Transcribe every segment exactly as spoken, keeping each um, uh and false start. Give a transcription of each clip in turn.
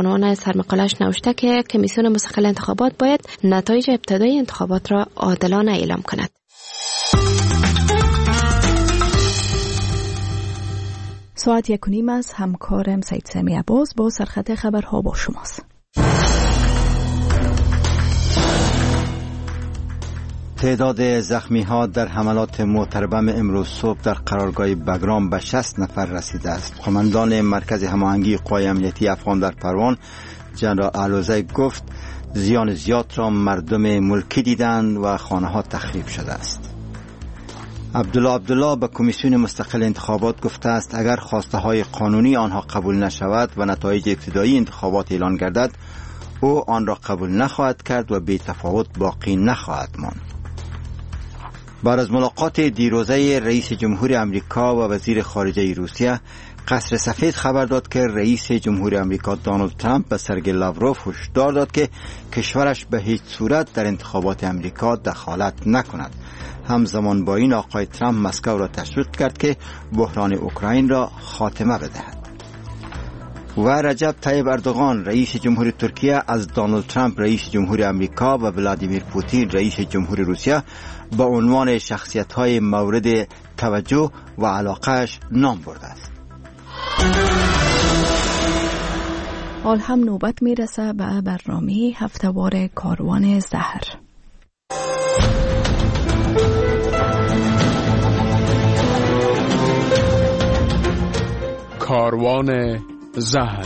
عنوان سرمقالش نوشته که کمیسیون مستقل انتخابات باید نتایج ابتدایی انتخابات را عادلانه اعلام کند. ساعت یک و نیم از همکارم سید سمی عباس با سرخط خبرها با شماست. تعداد زخمی ها در حملات محتربم امروز صبح در قرارگاه بگرام به شصت نفر رسیده است. قماندان مرکز هماهنگی قوای امنیتی افغان در پروان جنرال علوزی گفت زیان زیاد را مردم ملکی دیدند و خانه ها تخریب شده است. عبدالله عبدالله به کمیسیون مستقل انتخابات گفته است اگر خواسته های قانونی آنها قبول نشود و نتایج ابتدایی انتخابات اعلان گردد او آن را قبول نخواهد کرد و بی تفاوت باقی نخواهد ماند. بعد از ملاقات دیروزه رئیس جمهور امریکا و وزیر خارجه روسیه، قصر سفید خبر داد که رئیس جمهور امریکا دونالد ترامپ به سرگئی لاوروف هشدار داد که کشورش به هیچ صورت در انتخابات امریکا دخالت نکند. همزمان با این آقای ترامپ مسکو را تشویق کرد که بحران اوکراین را خاتمه بدهد. و رجب طیب اردوغان رئیس جمهور ترکیه از دونالد ترامپ رئیس جمهور امریکا و ولادیمیر پوتین رئیس جمهور روسیه با عنوان شخصیت‌های مورد توجه و علاقه‌اش نام برده است. حال هم نوبت میرسه به برنامه هفته‌وار کاروان زهر. کاروان زهر.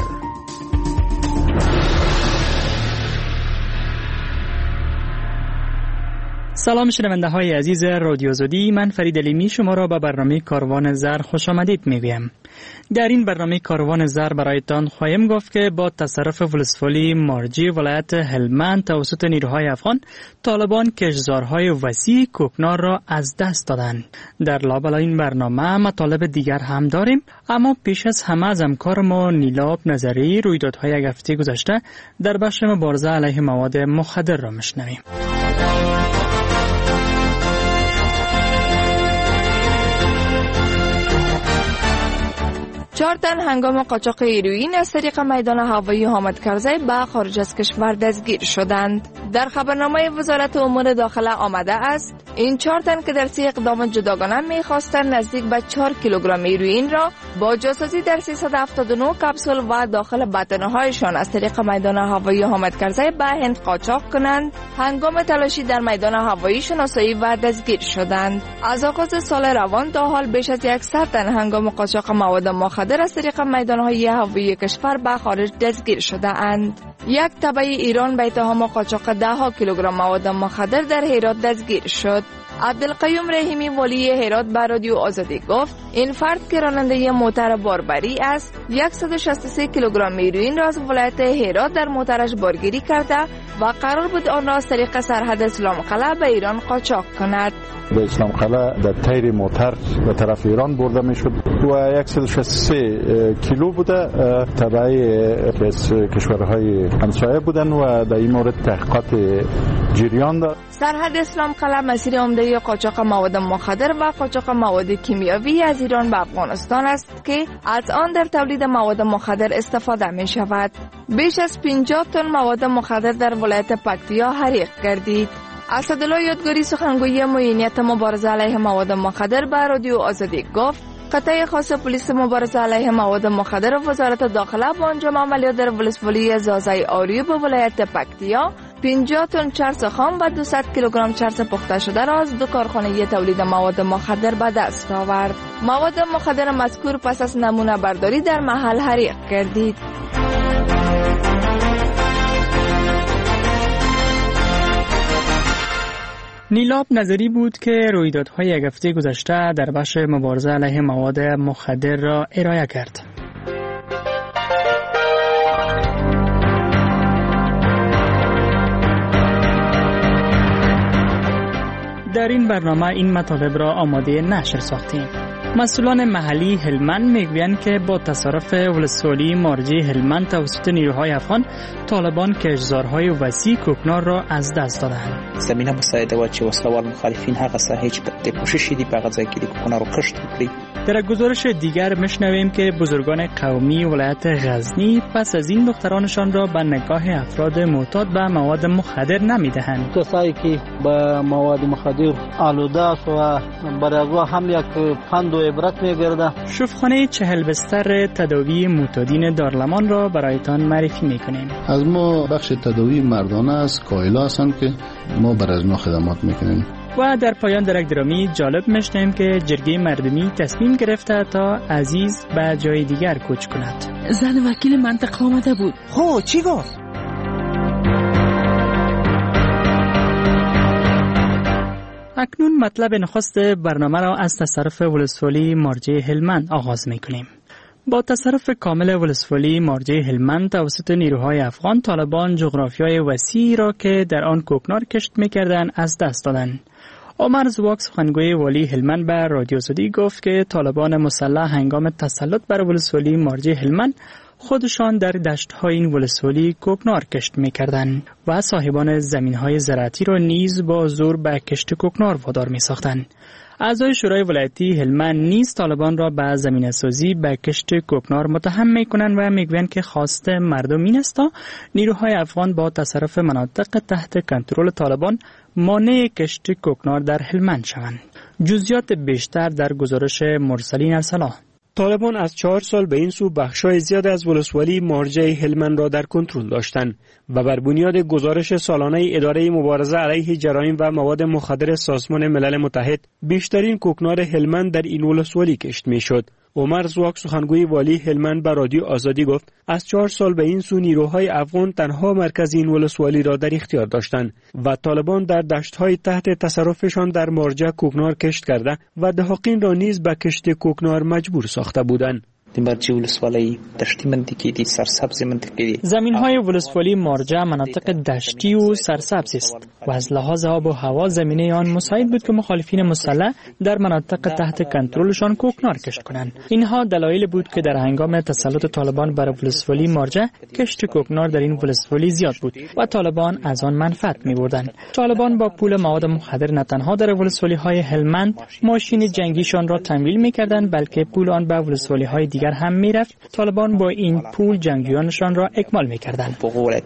سلام شنونده های عزیز رادیو زودی، من فرید علیمی شما را به برنامه کاروان زر خوش آمدید میگویم. در این برنامه کاروان زر برایتان خواهیم گفت که با تصرف ولسوالی مارجی ولایت هلمند توسط نیروهای افغان، طالبان کشتزارهای وسیع کوکنار را از دست دادند. در لابلای این برنامه مطالب دیگر هم داریم، اما پیش از همه از همکار ما نیلاب نظری رویدادهای یک هفته گذشته در بخش مبارزه علیه مواد مخدر را میشنویم. چهار تن هنگام قاچاق هیروئین از طریق میدان هوایی حامد کرزی به خارج از کشور دستگیر شدند. در خبرنامه وزارت امور داخله آمده است این چهار تن که در سی اقدام جداگانه می‌خواستند نزدیک به چهار کیلوگرم هیروئین را با جاسوسی در سیصد و هفتاد و نه کپسول و داخل بدنهایشان از طریق میدان هوایی حامد کرزی به هند قاچاق کنند، هنگام تلاشی در میدان هوایی شناسایی و دستگیر شدند. از آغاز سال روان تا حال بیش از صد تن هنگام قاچاق مواد مخدر از طریق میدانهای هوایی کشور به خارج دستگیر شده اند. یک تبع ایران به اتهام قاچاق ده ها کیلوگرم مواد مخدر در هرات دستگیر شد. عبدالقیوم رحیمی والی هرات به رادیو آزادی گفت این فرد که راننده موتر باربری است صد و شصت و سه کیلوگرم هیروئین را از ولایت هرات در موترش بارگیری کرده و قرار بود آن را از طریق سرحد اسلام قلعه به ایران قاچاق کند. به اسلام قلعه در تیر موتر به طرف ایران برده میشد و صد و شصت و سه کیلو بوده، تبعی کشورهای همسایه بودن و در این مورد تحقیقات جریان دارد. سرحد اسلام قلعه مسیر عمده قاچاق مواد مخدر و قاچاق مواد کیمیاوی از ایران به افغانستان است که از آن در تولید مواد مخدر استفاده می شود. بیش از پنجاه تن مواد مخدر در ولایت پکتیا حریق گردید. اسدالله یادگاری سخنگوی معینیت مبارزه علیه مواد مخدر به رادیو آزادی گفت قطعه خاص پلیس مبارزه علیه مواد مخدر وزارت داخله با انجام عملیات در ولسوالی زازای آریو به ولایت پکتیا پنجاه تن چرس خام و دویست کیلوگرم چرس پخته شده را از دو کارخانه تولید مواد مخدر به دست آورد. مواد مخدر مذکور پس از نمونه برداری در محل حریق گردید. نیلاب نظری بود که رویدادهای یک هفته گذشته در بخش مبارزه علیه مواد مخدر را ارائه کرد. در این برنامه این مطالب را آماده نشر ساختیم. مسئولان محلی هلمند میگویند که با تصرف ولسوالی مارجه هلمند توسط نیروهای افغان، طالبان کشتزارهای وسیع کوکنار را از دست دادند. زمینه مساعده و چې وسلوال مخالفین هغه ساحه چې د کوشش دي په هغه ځای کې د کوکنار رو کشت کړي. در گزارش دیگر میشنویم که بزرگان قومی ولایت غزنی پس از این دخترانشان را به نگاه افراد معتاد به مواد مخدر نمیدهند. کسایی که به مواد مخدر آلوده است و برای از هم یک پند و عبرت میگرده. شفاخانه چهل بستر تداوی معتادین دارالمان را برایتان معرفی میکنیم. از ما بخش تداوی مردانه است، کایلا هستند که ما برای از ما خدمات میکنیم. و در پایان درک درامی جالب میشنیم که جرگه مردمی تصمیم گرفته تا عزیز به جای دیگر کوچ کند. زن وکیل منطقه آمده بود. خب چی گفت؟ اکنون مطلب نخست برنامه را از تصرف ولسوالی مارجه هلمند آغاز میکنیم. با تصرف کامل ولسوالی مارجه هلمند توسط نیروهای افغان، طالبان جغرافیای وسیعی را که در آن کوکنار کشت میکردند از دست دادند. عمر زواک سخنگوی والی هلمند به رادیو زدی گفت که طالبان مسلح هنگام تسلط بر ولسوالی مارجه هلمند خودشان در دشت‌های این ولسوالی کوکنار کشت می‌کردند و صاحبان زمین‌های زراعتی را نیز با زور به کشت کوکنار وادار می‌ساختند. اعضای شورای ولایتی هلمند نیز طالبان را به زمینه سازی به کشت کوکنار متهم می‌کنند و می‌گویند که خواست مردم این است تا نیروهای افغان با تصرف مناطق تحت کنترل طالبان مانع کشت کوکنار در هلمند شوند. جزئیات بیشتر در گزارش مرسلین ارسلا. طالبان از چهار سال به این سو بخشای زیاد از ولسوالی مارجه هلمند را در کنترل داشتند و بر بنیاد گزارش سالانه اداره مبارزه علیه جرایم و مواد مخدر سازمان ملل متحد بیشترین کوکنار هلمند در این ولسوالی کشت میشد. عمر زواک سخنگوی والی هلمند به رادیو آزادی گفت از چهار سال به این سو نیروهای افغان تنها مرکز این ولسوالی را در اختیار داشتند و طالبان در دشت‌های تحت تصرفشان در مارجه کوکنار کشت کرده و دهاقین را نیز به کشت کوکنار مجبور ساخته بودند. زمین‌های ولسوالی مارجه مناطق دشتی و سرسبز است و از لحاظ آب و هوا زمینه آن مساعد بود که مخالفین مسلح در مناطق تحت کنترلشان کوکنار کشت کنند. اینها دلایل بود که در هنگام تسلط طالبان بر ولسوالی مارجه کشت کوکنار در این ولسوالی زیاد بود و طالبان از آن منفعت می‌بردند. طالبان با پول مواد مخدر نه تنها در ولسوالی‌های هلمند ماشین جنگیشان را تمویل می‌کردند بلکه پول آن به ولسوالی‌های دیگر هم میرفت. طالبان با این پول جنگیانشان را اکمال میکردند.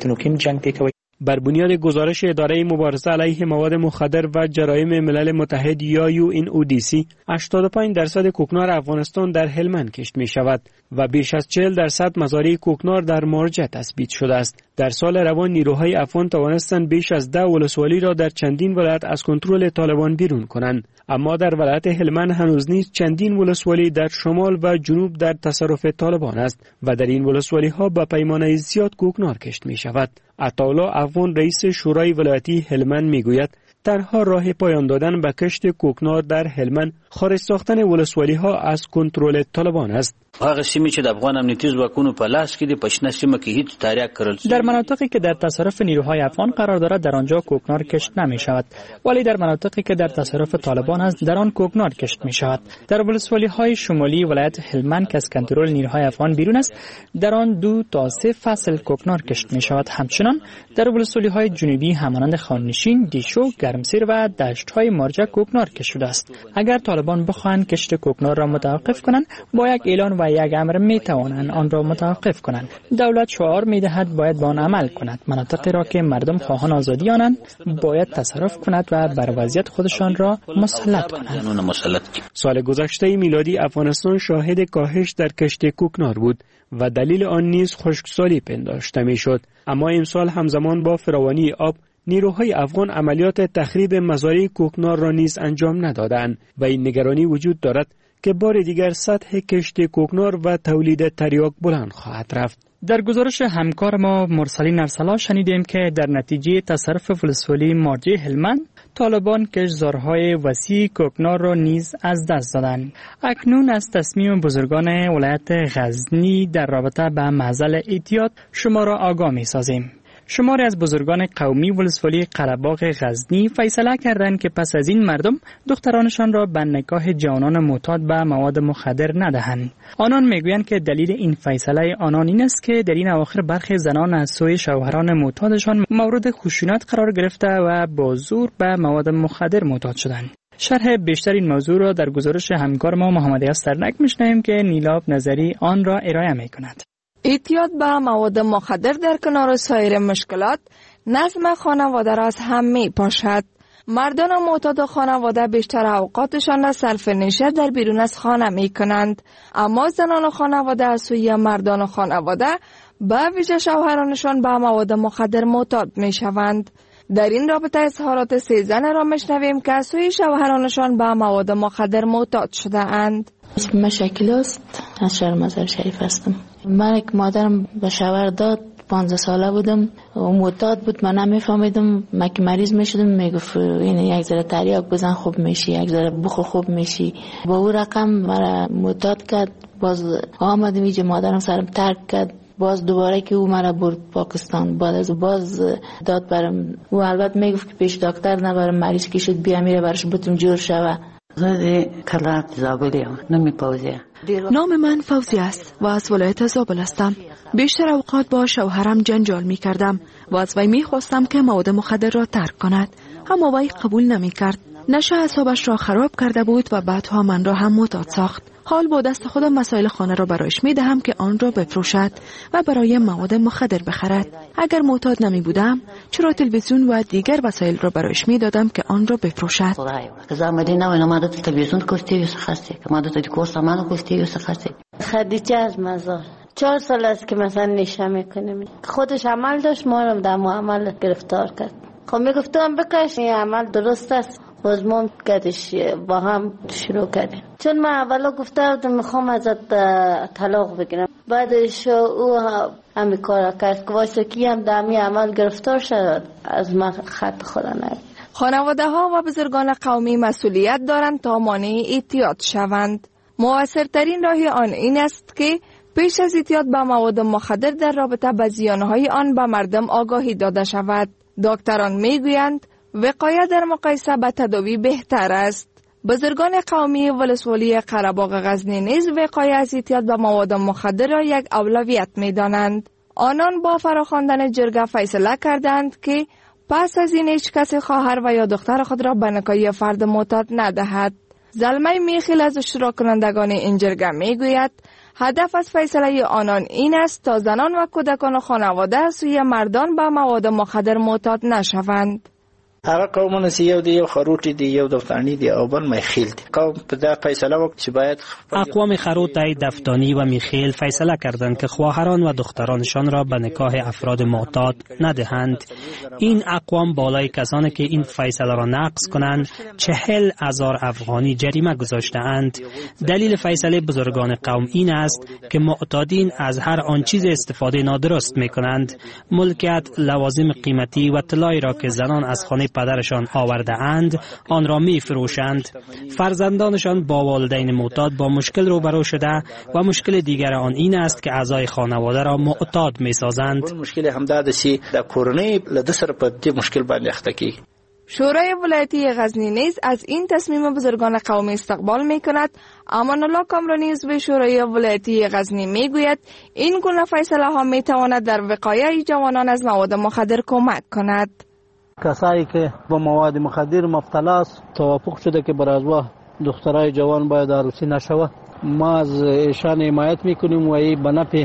بر بنیاد گزارش اداره مبارزه علیه مواد مخدر و جرایم ملل متحد یا یو ان او دی سی، هشتاد و پنج درصد کوکنار افغانستان در هلمند کشت می شود و بیش از چهل درصد مزارع کوکنار در مارجه تثبیت شده است. در سال روان نیروهای افغان توانستند بیش از ده ولسوالی را در چندین ولایت از کنترل طالبان بیرون کنند، اما در ولایت هلمند هنوز نیز چندین ولسوالی در شمال و جنوب در تصرف طالبان است و در این ولسوالی ها به پیمانه زیاد کوکنار کشت می شود. عطاالله افغان رئیس شورای ولایتی هلمند میگوید تنها راه پایان دادن به کشت کوکنار در هلمند خارج ساختن ولسوالی ها از کنترل طالبان است. هغه سیمې چې د افغان امنیتي ځواکونو په لاس کې د پښنه سیمه کې هیڅ تاریخ کړل. در مناطقی که در تصرف نیروهای افغان قرار دارد در آنجا کوکنار کشت نمی شود، ولی در مناطقی که در تصرف طالبان است در آن کوکنار کشت می شود. در ولسوالی های شمالی ولایت هلمند که از کنترل نیروهای افغان بیرون است در آن دو تا سه فصل کوکنار کشت می شود. همچنان در ولسوالی های جنوبی همانند خاننشین، دیشو، گرمسیر و دشت های مارجه کوکنار کشت شده است. اگر طالبان بخواهند کشت کوکنار را متوقف کنند با یک اعلان و یک امر می توانند آن را متوقف کنند. دولت شعار می دهد باید با آن عمل کند. مناطقی را که مردم خواهان آزادی آنند باید تصرف کند و بر وضعیت خودشان را مسلط کند. سال گذشته میلادی افغانستان شاهد کاهش در کشت کوکنار بود و دلیل آن نیز خشکسالی پنداشته می شد، اما امسال همزمان با فراوانی آب نیروهای افغان عملیات تخریب مزارع کوکنار را نیز انجام ندادند و این نگرانی وجود دارد که بار دیگر سطح کشت کوکنار و تولید تریاک بلند خواهد رفت. در گزارش همکار ما مرسلین ارسلا شنیدیم که در نتیجه تصرف ولسوالی مارجه هلمند طالبان کشتزارهای وسیع کوکنار را نیز از دست دادند. اکنون از تصمیم بزرگان ولایت غزنی در رابطه به معضل اعتیاد شما را آگاه می سازیم. شماری از بزرگان قومی ولسوالی قره‌باغ غزنی فیصله کردند که پس از این مردم دخترانشان را به نکاح جوانان معتاد به مواد مخدر ندهند. آنان میگویند که دلیل این فیصله آنان این است که در این اواخر برخی زنان از سوی شوهران معتادشان مورد خشونت قرار گرفته و با زور به مواد مخدر معتاد شدند. شرح بیشتر این موضوع را در گزارش همکار ما محمد یسترنک میشنویم که نیلاب نظری آن را ارائه میکند. اعتیاد به مواد مخدر در کنار سایر مشکلات نظم خانواده را از هم می پاشد. مردان معتاد خانواده بیشتر اوقاتشان را صرف نشاط در بیرون از خانه می کنند، اما زنان خانواده از سوی مردان خانواده به ویژه شوهرانشان به مواد مخدر معتاد می شوند. در این رابطه اظهارات سه زن را میشنویم که از سوی شوهرانشان به مواد مخدر معتاد شده اند. اسم من شکیل است، از شهر مزار شریف هستم. من که مادرم به شوهر داد پانزده ساله بودم و معتاد بود، من نمیفهمیدم. من که مریض میشدم میگفت این یک ذره تریاک بزن خوب میشی، یک ذره بخور خوب میشی. با اون رقم مرا معتاد کرد. باز آمدم اینجا مادرم سرم ترک کرد. باز دوباره که او مرا برد پاکستان، بعد از باز داد برم. او البته میگفت که پیش دکتر نبرم، مریض که شد بیا میره برش بتون جور شوه. زده کلات زابلی هم نمی پوزیه. نام من فوزی است و از ولایت زابل هستم. بیشتر اوقات با شوهرم جنجال می کردم و از وی می خواستم که مواد مخدر را ترک کند، اما وی قبول نمی کرد. نشه اعصابش را خراب کرده بود و بعدها من را هم معتاد ساخت. حال با دست خودم مسائل خانه را برایش می دهم که آن را بفروشد و برای مواد مخدر بخرد. اگر معتاد نمی بودم چرا تلویزیون و دیگر وسایل را برایش می دادم که آن را بفروشد. زمانی نه ما داد تلویزیون کوستی سخته که ما داد کورس ما کوستی سخته. خدیجه از مزار چهار سال است که مثلا نشه میکنیم. خودش عمل داشت، ما رو در عمل گرفتار کرد. خب میگفتم بکش این عمل درست است. باز ما کدش با هم شروع کردیم. چون من اولا گفته بودم میخوام ازت طلاق بگیرم، بعدش او همین کار کرد که واسه کی هم دمی عمل گرفتار شد، از من خط خدا نگیر. خانواده ها و بزرگان قومی مسئولیت دارند تا مانع اعتیاد شوند. موثرترین راه آن این است که پیش از اعتیاد به مواد مخدر در رابطه با زیانهای آن به مردم آگاهی داده شود. دکتران میگویند وقایه در مقایسه با تداوی بهتر است. بزرگان قومی ولسوالی قره‌باغ غزنی نیز وقایه از اعتیاد به مواد مخدر را یک اولویت می‌دانند. آنان با فراخواندن جرگه فیصله کردند که پس از این هیچ کسی خواهر و یا دختر خود را به نکاح فرد معتاد ندهد. زلمه میخیل از اشتراک کنندگان این جرگه میگوید هدف از فیصله آنان این است تا زنان و کودکان و خانواده سوی مردان به مواد مخدر معتاد نشوند. هر قومونه سی یو دی یو خروټی دی یو دفتانی دی او بل میخیل دی قوم په دا فیصله وکړي چې باید اقوام خروټی دفتانی و میخیل فیصله کردند که خواهران و دخترانشان را به نکاح افراد معتاد ندهند. این اقوام بالای کسانی که این فیصله را نقض کنند چهل هزار افغانی جریمه گذاشته اند. دلیل فیصله بزرگان قوم این است که معتادین از هر آن چیز استفاده نادرست میکنند. ملکیت، لوازم قیمتی و طلایی را که زنان از خانه پدرشان آورده اند آن را می فروشند. فرزندانشان با والدین معتاد با مشکل روبرو شده و مشکل دیگر آن این است که اعضای خانواده را معتاد می سازند. مشکل همداد سی در کورنۍ له سره په دې مشکل باندې اخته کی. شورای ولایتی غزنی نیز از این تصمیم بزرگان قومی استقبال می کند. امان الله کامرانی عضو شورای ولایتی غزنی می گوید این گونه فیصله ها می تواند در وقایع جوانان از مواد مخدر کمک کند. کسایی که با مواد مخدر مبتلا است توافق شده که بر ازوا دخترای جوان باید عروسی نشود. ما از ایشان حمایت میکنیم و این به نفع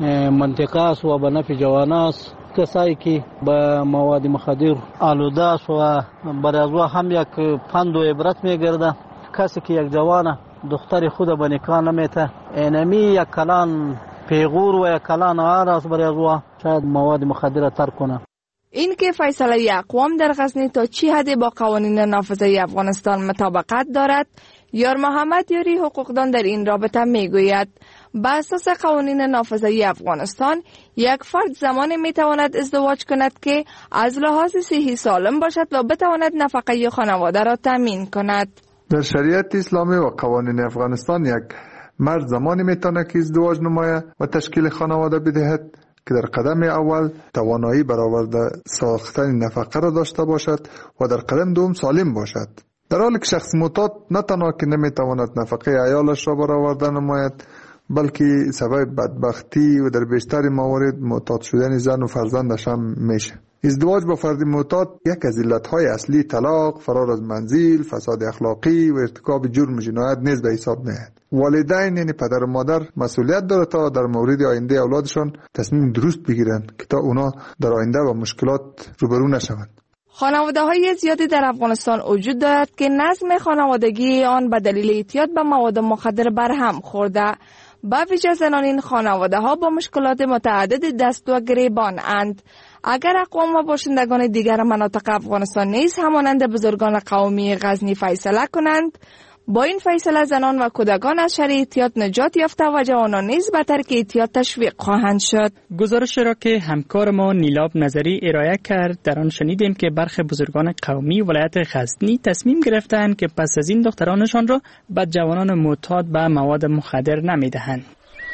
منطقه است و به نفع جوان است. کسایی که با مواد مخدر آلوده است و بر ازوا هم یک پند و عبرت میگرده. کسی که یک جوان دختر خود به نکاح نمیته اینمی یک کلان پیغور و یک کلان آر است بر ازوا شاید مواد مخدر ترک کنه. این که فیصله اقوام در غزنی تا چی حدی با قوانین نافذه افغانستان مطابقت دارد، یار محمد یاری حقوقدان در این رابطه میگوید بر اساس قوانین نافذه افغانستان یک فرد زمانی میتواند ازدواج کند که از لحاظ صحی سالم باشد و بتواند نفقه خانواده را تامین کند. در شریعت اسلامی و قوانین افغانستان یک مرد زمانی میتواند که ازدواج نماید و تشکیل خانواده بدهد که در قدم اول توانایی برآورده ساختن نفقه را داشته باشد و در قدم دوم سالم باشد. در حالی که شخص معتاد نه تنها که نمیتواند نفقه عیالش را برآورده نماید، بلکه سبب بدبختی و در بیشتر موارد معتاد شدن زن و فرزندش هم میشه. ازدواج با فرد معتاد یک از علتهای اصلی طلاق، فرار از منزل، فساد اخلاقی و ارتکاب جرم و جنایت نیز به حساب میاد. والدین یعنی پدر و مادر مسئولیت داره تا در مورد آینده اولادشان تصمیم درست بگیرن که تا اونا در آینده با مشکلات روبرو نشوند. خانواده های زیادی در افغانستان وجود دارد که نظم خانوادگی آن به دلیل اعتیاد به مواد مخدر برهم خورده. به ویژه زنان این خانواده ها با مشکلات متعدد دست و گریبان اند. اگر اقوام و باشندگان دیگر مناطق افغانستان نیز همانند بزرگان قومی غزنی فیصله کنند، با این فیصله زنان و کودکان از شر اعتیاد نجات یافته و جوانان نیز به ترک اعتیاد تشویق خواهند شد. گزارش را که همکار ما نیلاب نظری ارائه کرد، در آن شنیدیم که برخی بزرگان قومی ولایت غزنی تصمیم گرفتند که پس از این دخترانشان را به جوانان معتاد به مواد مخدر نمیدهند.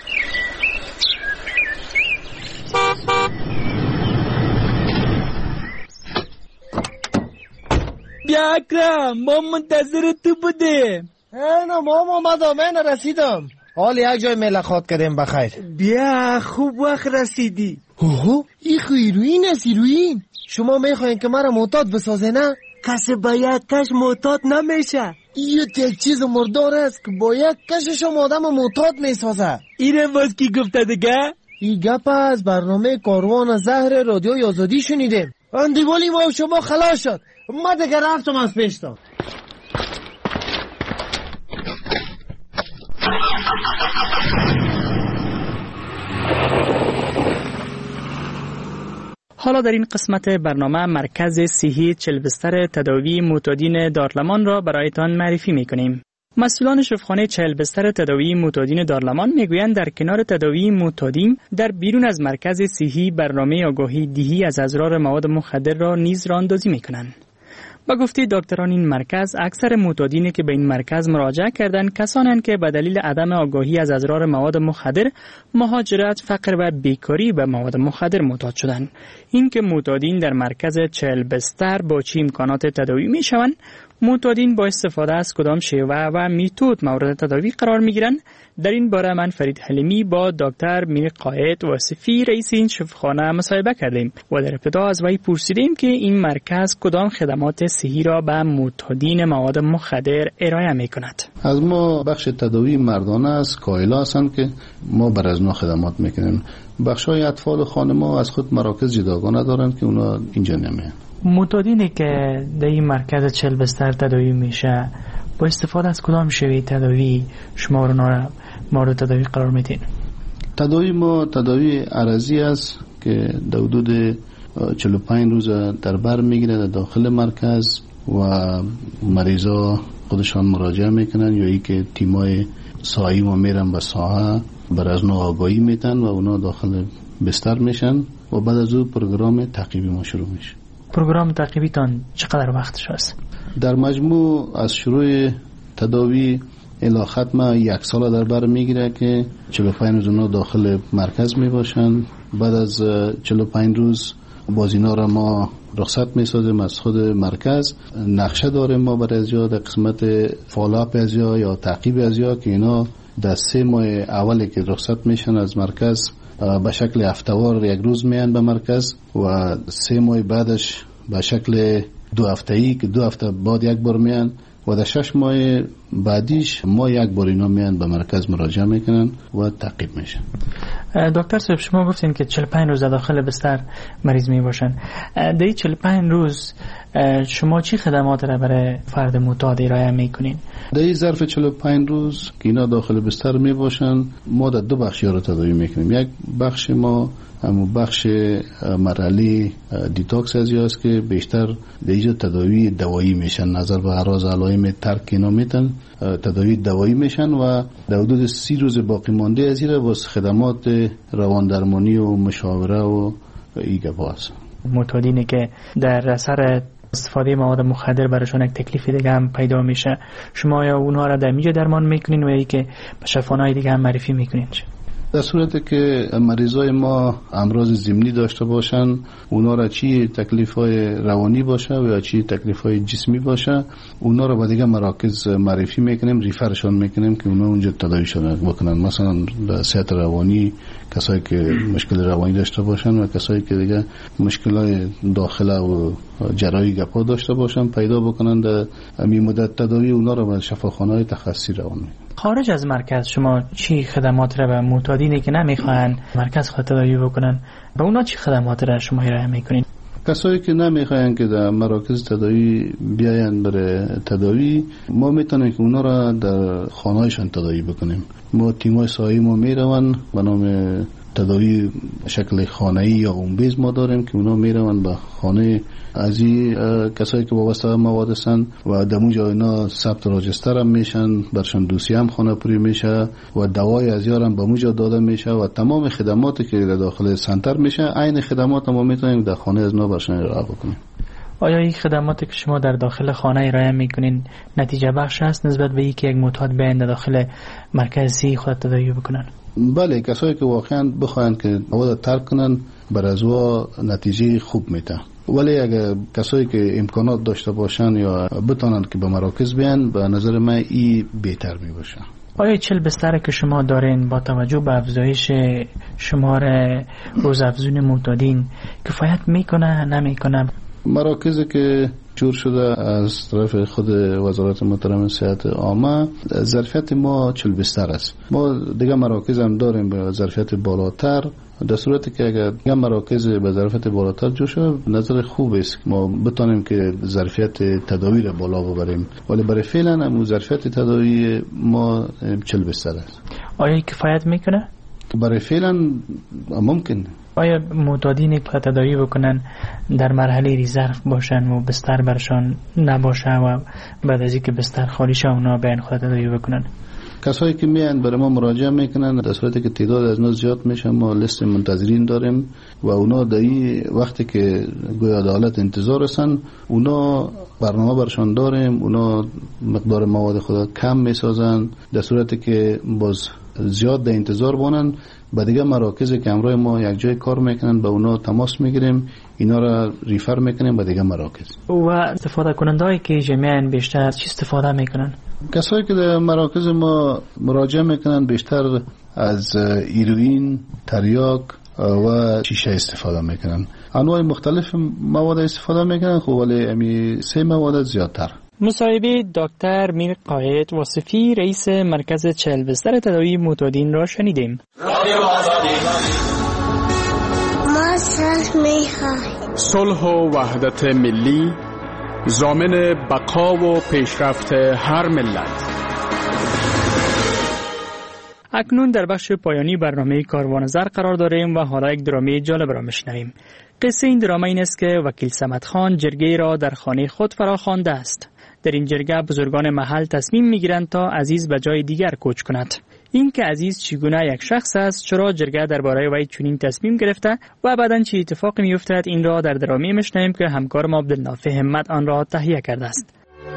بیا اکرم، ما منتظر تو بودیم. اینا ما اومدم، من رسیدم. حال یک جای ملاقات کردیم بخیر. بیا خوب وقت رسیدی. اوه ای خو ایروین است. ایروین شما میخواین که مرا معتاد بسازه نه؟ کسی با یک کش معتاد نمیشه. این یک چیز مردار است که با یک کشش هم آدم معتاد میسازه. اینه باز کی گفته دیگه؟ این گپ از برنامه کاروان زهر رادیوی آزادی شنیدیم. اندیوالی ما شما خلاص شد. ما دیگه رفتم از پیشتان. حالا در این قسمت برنامه مرکز صحی چهل بستر تداوی معتادین دارلمان را برایتان معرفی می‌کنیم. مسئولان شفاخانه چهل بستر تداوی معتادین دارلمان میگویند در کنار تداوی معتادین در بیرون از مرکز صحی برنامه آگاهی دهی از اضرار مواد مخدر را نیز راهاندازی می‌کنند. با گفته دکتران این مرکز، اکثر معتادینی که به این مرکز مراجعه کردند کسانند که به دلیل عدم آگاهی از اضرار مواد مخدر، مهاجرت، فقر و بیکاری به مواد مخدر معتاد شدند. این که معتادین در مرکز چهل بستر با چه امکانات تداوی می شوند، معتادین با استفاده از کدام شیوه و میتود مورد تداوی قرار می گیرند، در این باره من فرید حلیمی با دکتر میر قائد واصفی رئیس این شفاخانه مصاحبه کردیم و در ابتدا از وی پرسیدیم که این مرکز کدام خدمات صحی را به معتادین مواد مخدر ارائه می کند. از ما بخش تداوی مردانه است، کایلا هستند که ما بر از نو خدمات میکنیم. بخشای اطفال خانه ما از خود مراکز جداگانه دارند که اونا اینجا نمیان. معتادینی که در این مرکز چهل بستر تداوی میشه با استفاده از کدام شیوه تداوی شما رو مورد تداوی قرار میدین؟ تداوی ما تداوی عرضی است که در حدود چهل و پنج روز در بر میگیره در داخل مرکز و مریضا خودشان مراجعه میکنن یا ای که تیمای ساحی ما میرن به ساحه بر از نو آگاهی میتن و اونا داخل بستر میشن و بعد از اون پروگرام تعقیبی ما شروع میشه. پروگرام تعقیبی تان چقدر وقتش هست؟ در مجموع از شروع تداوی الی ختم یک سال در بر میگیره که چهل و پنج روز اونا داخل مرکز میباشن. بعد از چهل و پنج روز باز اینا را ما رخصت میسازیم از خود مرکز. نقشه داریم ما برای ازیا در قسمت فالوآپ ازیا یا تعقیب ازیا که اینا در سه ماه اولی که رخصت میشن از مرکز به شکل هفته‌وار یک روز میان به مرکز و سه ماه بعدش به شکل دو هفته‌ای که دو هفته بعد یک بار میان و در شش ماه بعدیش ما یک بار اینا میان به مرکز مراجعه میکنن و تعقیب میشن. دکتر صاحب شما گفتین که چهل و پنج روز داخل بستر مریض می باشن. در این چهل و پنج روز شما چی خدمات را برای فرد معتاد ارائه میکنین؟ در این ظرف چهل و پنج روز که اینا داخل بستر می باشن ما در دو بخش را تداوی میکنیم. یک بخش ما همون بخش مرحله دیتاکس ازی است که بیشتر در اینجا تداوی دوایی میشن، نظر به اعراض علائم ترک اینا میتن تداوی دوایی میشن و در حدود سی روز باقی مانده از این با خدمات روان درمانی و مشاوره و ایگه باز. معتادینی که در اثر استفاده مواد مخدر براشون یک تکلیف دیگه هم پیدا میشه، شما یا اونها را در اینجا درمان میکنین و ای که به شفاخانه‌های دیگه هم معرفی میکنین؟ در صورتی که مریضای ما امراض ضمنی داشته باشن، اونا را چی تکلیف‌های روانی باشه و یا چی تکلیف‌های جسمی باشه، اونا را به دیگه مراکز معرفی میکنیم، ریفرشون میکنیم که اونا اونجا تداویشون بکنن. مثلا در صحت روانی کسایی که مشکل روانی داشته باشن و کسایی که دیگه مشکلای داخله و جراحی گپا داشته باشن پیدا بکنن، در همین مدت تداوی اونا را به شفاخانه‌های تخصصی روان میکنیم. خارج از مرکز شما چی خدمات را به معتادینی که نمیخواهند مرکز خود تداوی بکنن به اونا چی خدمات را شما ارائه میکنین؟ کسایی که نمیخواین که در مراکز تداوی بیاین برای تداوی، ما میتونیم که اونا را در خانه‌هایشان تداوی بکنیم. ما تیمای سایی ما میرون به نام تداوی شکل خانه‌ای یا اونبیز ما داریم که اونا میرون به خانه از این کسایی که وابسته به مواد هستند و دموجا اینا ثبت راجستر هم میشن، برشان دوسیه هم خانه پوری میشه و دوای از یارم به موجا داده میشه و تمام خدماتی که داخل سنتر میشه عین خدمات ما میتونیم در خانه از نو برشان ارائه بکنیم. آیا این خدماتی که شما در داخل خانه ارائه میکنین نتیجه بخش است نسبت به اینکه یک معتاد بیاین در داخل مرکزی خود تداوی بکنن؟ بله، کسایی که واقعا بخواین که مواد ترک کنن بر از وا نتیجه خوب میده، ولی اگر کسایی که امکانات داشته باشن یا بتونن که به مراکز بیان، به نظر من این بهتر می باشه. آیا چل بستر که شما دارین با توجه به افزایش شمار روزافزون معتادین کفایت میکنه نمیکنه؟ مراکزی که جور شده از طرف خود وزارت محترم صحت عامه، ظرفیت ما چل بستر است. ما دیگه مراکز هم داریم به ظرفیت بالاتر، در صورتی که اگر دیگه مراکز به ظرفیت بالاتر جور شده نظر خوب است ما بتونیم که ظرفیت تداوی را بالا ببریم، ولی برای فعلا هم ظرفیت تداوی ما چل بستر است. آیا کفایت میکنه؟ برای فعلا ممکن. آیا معتادینی که تداوی بکنن در مرحله ریزرو باشن و بستر برشان نباشه و بعد از اینکه بستر خالی شه اونا بیان خود تداوی بکنن؟ کسایی که میان برای ما مراجعه میکنن در صورتی که تعداد از ناس زیاد میشه ما لیست منتظرین داریم و اونا در این وقتی که گویا عدالت انتظار هستن اونا برنامه برشان داریم، اونا مقدار مواد خود کم میسازن، در صورتی که باز زیاد در انتظار بانن با دیگه مراکز که همراه ما یک جای کار میکنن به اونا تماس میگیریم، اینا را ریفر میکنیم به دیگه مراکز. و استفاده کنندهایی که جمعاً بیشتر چی استفاده میکنن؟ کسایی که در مراکز ما مراجعه میکنن بیشتر از هیروئین، تریاک و شیشه استفاده میکنن. انواع مختلف مواد استفاده میکنن، خب ولی امی سه مواد زیادتر. مصاحبه دکتر میر قائد وصفی رئیس مرکز چهل بستر تداوی معتادین را شنیدیم. ما صلح میخواهیم. صلح و وحدت ملی ضامن بقا و پیشرفت هر ملت. اکنون در بخش پایانی برنامه کاروان زر قرار داریم و حالا یک درامه جالب را میشنویم. قصه این درامه این است که وکیل صمد خان جرگه را در خانه خود فرا خوانده است. در این جرگه بزرگان محل تصمیم میگیرند تا عزیز به جای دیگر کوچ کند. این که عزیز چگونه یک شخص است، چرا جرگه درباره وی چنین تصمیم گرفته و بعداً چه اتفاقی میافتد، این را در درامه میشنویم که همکار ما عبدالنافع همت آن را تهیه کرده است.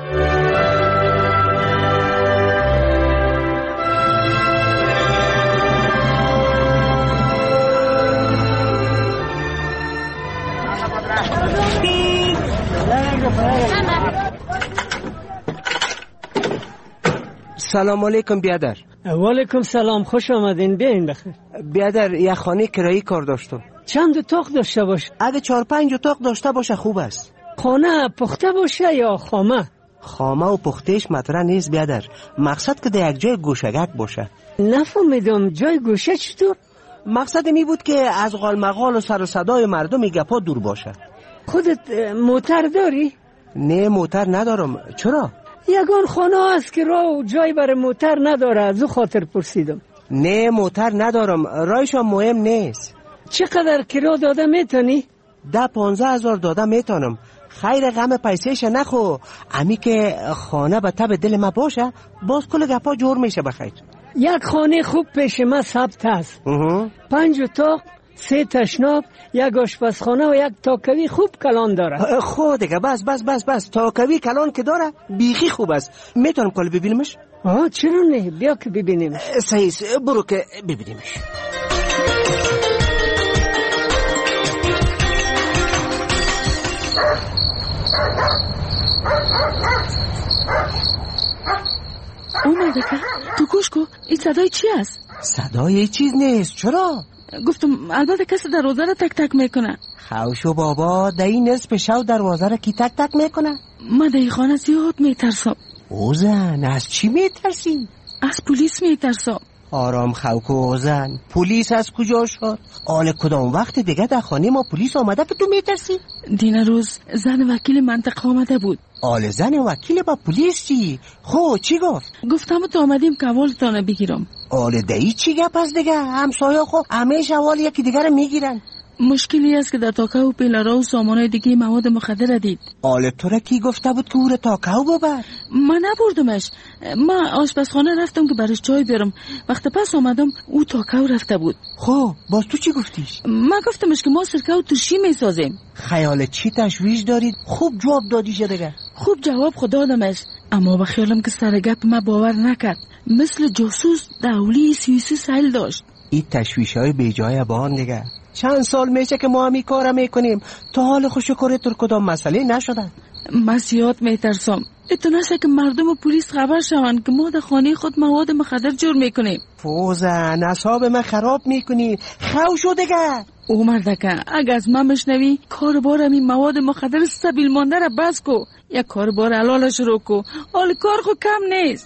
سلام علیکم بیادر. و علیکم سلام، خوش آمدین، بیاین بخیر. بیادر یک خانه کرایی کار داشتم. چند اتاق داشته باشه؟ اگه چهار پنج اتاق داشته باشه خوب است. خانه پخته باشه یا خامه؟ خامه و پختهش مطرح نیست بیادر، مقصد که در یک جای گوشگک باشه. نفهمیدم جای گوشه چطور؟ مقصد می بود که از غالمغال و سر و صدای مردم گپا دور باشه. خودت موتر داری؟ نه موتر ندارم. چرا؟ یگان خانه هست که راه و جای برای موتر نداره، از او خاطر پرسیدم. نه موتر ندارم، راهش مهم نیست. چقدر کرا داده میتونی؟ ده پانزه هزار داده میتونم. خیر غم پیسهش نخو، امی که خانه به تب دل ما باشه باز کل گپا جور میشه. بخیر یک خانه خوب پیش ما ثبت هست. پنج اتاق، سه تشناب، یک آشپزخانه و یک تاکوی خوب کلان داره. خود دیگه بس بس بس بس تاکوی کلان که داره بیخی خوب است. میتونم کل ببینمش؟ آه چرا نه؟ بیا که ببینیم. صحیح، برو که ببینیمش. اومده که تو گوش کو، این صدای چی است؟ صدای چیز نیست. چرا؟ گفتم البته کسی دروازه را تک تک میکنه. خوشو بابا، در این نصف شب دروازه را کی تک تک میکنه؟ من در این خانه زیاد میترسم. اوزن، از چی میترسی؟ از پلیس میترسم. آرام خوکو اوزن، پلیس از کجا شد؟ آل کدام وقت دیگه در خانه ما پلیس آمده که تو میترسی؟ دین روز زن وکیل منطقه آمده بود. آل زن وکیل با پلیس چی؟ خو چی گفت؟ گفتم تو آمدیم که اولتانه بگیرم. آل دایی چی گپ از دیگه؟ همسایه خو همیشه اول یکی دیگر میگیرن. مشکلی است که در تاکه و پیلارا و سامانهای دیگه مواد مخدر دید. آل تو را کی گفته بود که او را تاکه ببر؟ من نبردمش. من آشپزخانه رفتم که برش چای بیارم. وقت پس آمدم او تاکه رفته بود. خب باز تو چی گفتیش؟ من گفتمش که ما سرکه و ترشی میسازیم. خیال چی تشویش دارید؟ خوب جواب دادیش دیگه. خوب جواب خود دادمش، اما به خیالم که سر گپ ما باور نکرد. مثل جاسوس دولی سوئیسی سیل داشت. این تشویش های بی جای بان دیگه. چند سال میشه که ما همی کارم میکنیم، تا حال خوشکاره تر کدام مسئله نشدن. من زیاد میترسم اتو نشه که مردم و پلیس خبر شون که ما در خانه خود مواد مخدر جور میکنیم. فوزن، اعصاب من خراب میکنی. خو شو دیگه. او مردکه اگه از من مشنوی کار بارم این مواد مخدر سبیل مانده را بس کو، یک کار بار حلال شروع کو. حال کار خود کم نیست.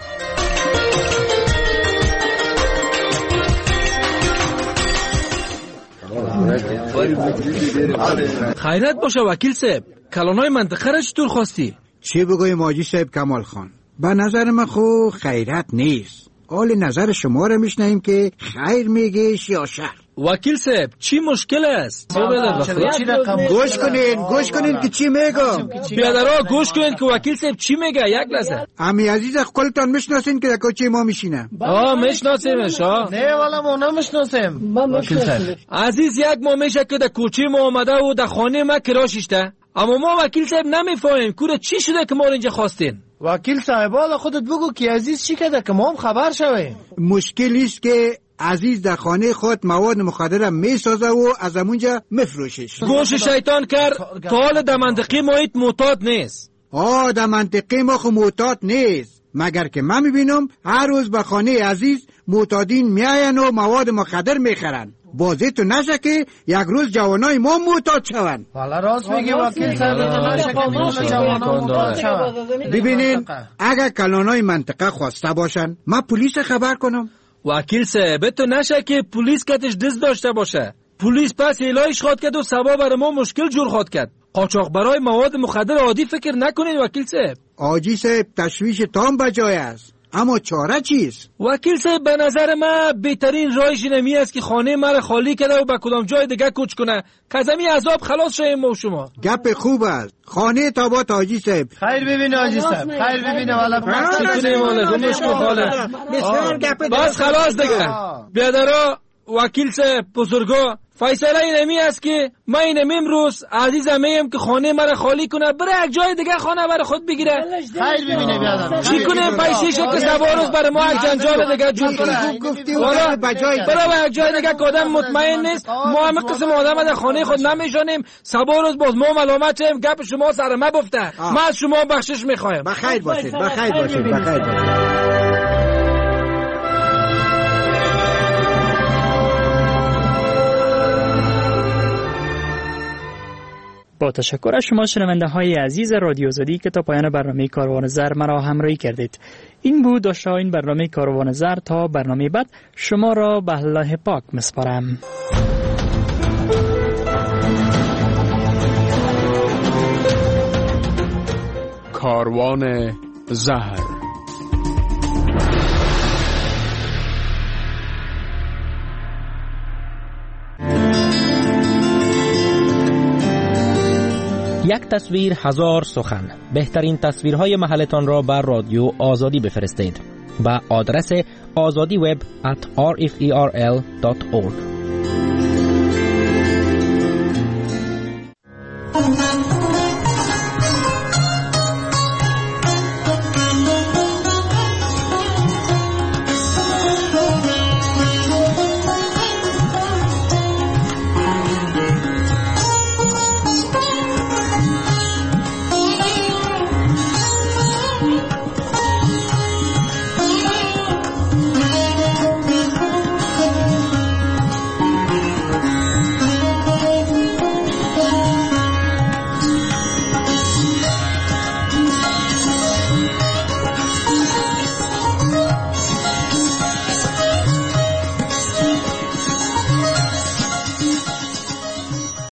خیرت باشه وکیل صاحب، کلانای منطقه را چطور خواستی؟ چی بگویم حاجی صاحب کمال خان؟ به نظر من خو خیرت نیست. حال نظر شما را میشنیم که خیر میگیش یا شر. وکیل صاحب چی مشکل است؟ گوش کنین گوش کنین که چی میگم. بیادرها گوش کنین که وکیل صاحب چی میگه. یک لحظه. امی عزیز خودتان میشناسین که در کوچه ما میشینه؟ آه میشناسیمش. ها نه والا ما نمیشناسیم. وکیل صاحب عزیز یک ما میشه که در کوچه ما آمده و در خانه ما کراشیشته، اما ما وکیل صاحب نمیفهمیم کوره چی شده که ما اینجا خواستین. وکیل صاحب حالا خودت بگو که عزیز چی کرده که ما هم خبر شویم. مشکلی است که عزیز در خانه خود مواد مخدر میسازه و از همونجا میفروشش. گوش شیطان کرد تا حال در منطقه ما ایت معتاد نیست. آه در منطقه ما خو معتاد نیست، مگر که من میبینم هر روز به خانه عزیز معتادین میاین و مواد مخدر میخرن. بازی تو نشه که یک روز جوانای ما معتاد شون. والا راست میگی وکیل صاحب، تو نشه که جوانای معتاد شون. ببینین اگر کلانای منطقه خواسته باشن ما پلیس خبر کنم. وکیل صاحب تو نشه که پلیس کتش دست داشته باشه. پلیس پس ایلایش خواد کرد و سبا برای ما مشکل جور خواد کرد. قاچاق برای مواد مخدر عادی فکر نکنین وکیل صاحب. آجی صاحب تشویش تام بجای است، اما چاره چیست؟ وکیل صاحب به نظر من بهترین راهش اینمی است که خانه مرا خالی کرده و به کدام جای دیگه کوچ کنه که از همین عذاب خلاص شویم ما و شما. گپ خوب است. خانه تابات آجی صاحب. خیر ببینه آجی صاحب، خیر ببینه والا. چی کنیم والا مشکل حاله. بس خلاص دیگه. بیادرها وکیل صاحب بزرگا فیصله اینمی است که من اینم امروز عزیزم میم که خانه مرا خالی کنه بره یک جای دیگه خانه برای خود بگیره. خیر ببینه بیادر چی کنه پیسیشو که سوارز برای ما یک جنجال دیگه جور کنه. والا برای یک جای دیگه که آدم مطمئن نیست. ما همه قسم آدم در خانه خود نمیشانیم. سوارز باز ما ملامت شیم گپ شما سر ما بفته. ما از شما بخشش میخوایم. بخیر باشید بخیر باشید بخیر باشید. با تشکر از شما شنونده های عزیز رادیو زدی که تا پایان برنامه کاروان زر مرا همراهی کردید. این بود داشته این برنامه کاروان زر. تا برنامه بعد شما را به الله پاک مسپارم. کاروان زهر. یک تصویر هزار سخن. بهترین تصویرهای محلتان را بر رادیو آزادی بفرستید. با آدرس آزادی وب ات آر اف ای آر ال دات اورگ.